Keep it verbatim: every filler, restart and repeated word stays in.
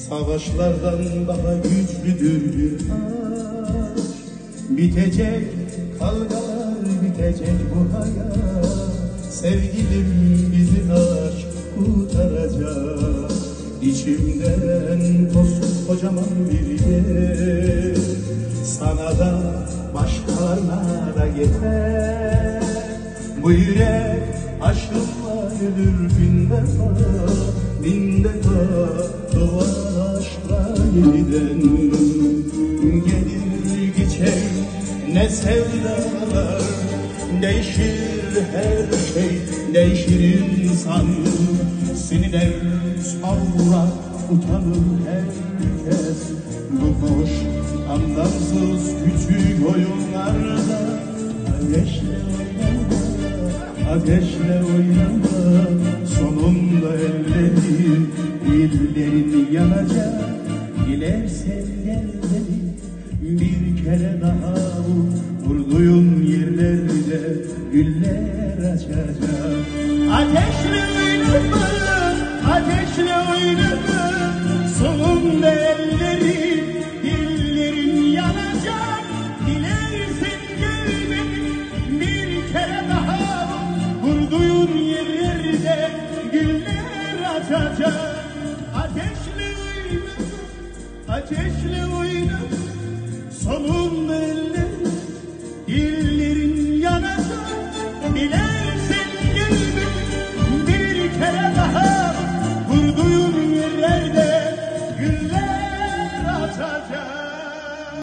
Savaşlardan daha güçlüdür bir aşk. Bitecek kavgalar, bitecek bu hayat. Sevgilim bizi aşk kurtaracak. İçimden koskocaman bir yer, sana da başkalarına da yeter. Bu yürek aşkınla ölür bin defa, bin defa doğar aşkla yeniden. Gelir geçer ne sevdalar, değişir her şey, değişir insan. Sinirler savrar, utanır herkes. Bu boş, anlamsız küçük oyunlarda ateşle oynama, ateşle oynama. Sonunda ellerin, dillerin yanacak. Dilersen gel beni bir kere daha vur. Vurduğun yerlerde güller açacak. Ateşle oynama, ateşle oynama. Sonunda ellerin, dillerin yanacak. Dilersen gel beni bir kere daha vur. Vurduğun yerlerde güller açacak. Ateşle oynama, ateşle oynama.